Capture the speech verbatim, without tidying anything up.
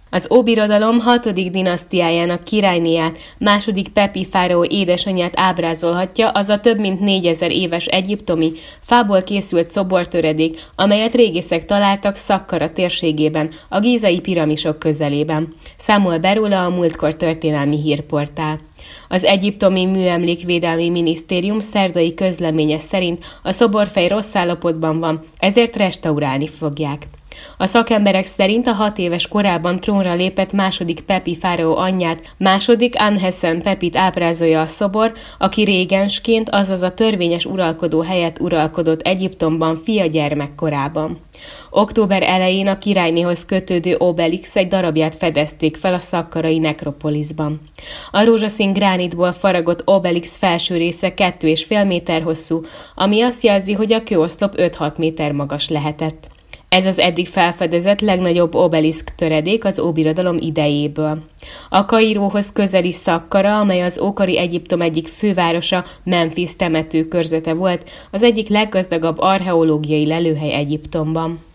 Az Óbirodalom hatodik dinasztiájának királynéját, második Pepi fáraó édesanyját ábrázolhatja az a több mint négyezer éves egyiptomi, fából készült szobortöredék, amelyet régészek találtak Szakkara térségében, a gízai piramisok közelében. Számol be róla a Múltkor történelmi hírportál. Az egyiptomi műemlékvédelmi minisztérium szerdai közleménye szerint a szoborfej rossz állapotban van, ezért restaurálni fogják. A szakemberek szerint a hat éves korában trónra lépett második Pepi fáraó anyját, második Anhesen Pepit ábrázolja a szobor, aki régensként, azaz a törvényes uralkodó helyett uralkodott Egyiptomban fia gyermekkorában. Október elején a királynéhoz kötődő Obelix egy darabját fedezték fel a szakkarai nekropoliszban. A rózsaszín gránitból faragott Obelix felső része kettő és fél méter hosszú, ami azt jelzi, hogy a kőoszlop öt-hat méter magas lehetett. Ez az eddig felfedezett legnagyobb obeliszk töredék az Óbirodalom idejéből. A Kairóhoz közeli Szakkara, amely az ókori Egyiptom egyik fővárosa, Memphis temetőkörzete volt, az egyik leggazdagabb archeológiai lelőhely Egyiptomban.